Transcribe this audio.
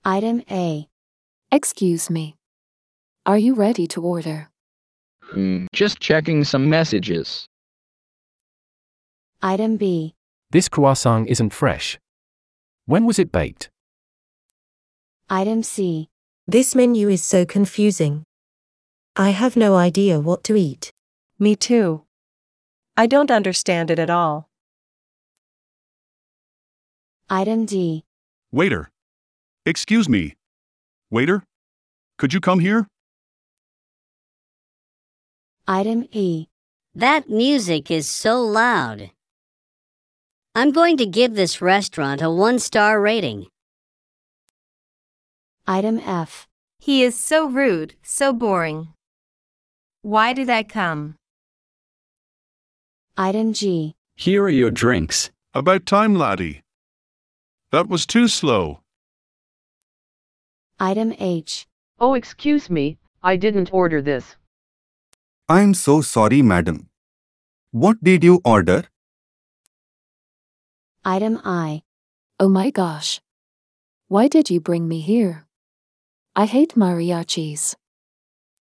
Item A. Excuse me. Are you ready to order? Just checking some messages. Item B. This croissant isn't fresh. When was it baked? Item C. This menu is so confusing. I have no idea what to eat. Me too. I don't understand it at all. Item D. Waiter. Excuse me. Waiter, could you come here? Item E. That music is so loud. I'm going to give this restaurant a 1-star rating. Item F. He is so rude, so boring. Why did I come? Item G. Here are your drinks. About time, laddie. That was too slow. Item H. Oh, excuse me, I didn't order this. I'm so sorry, madam. What did you order? Item I. Oh my gosh. Why did you bring me here? I hate mariachis.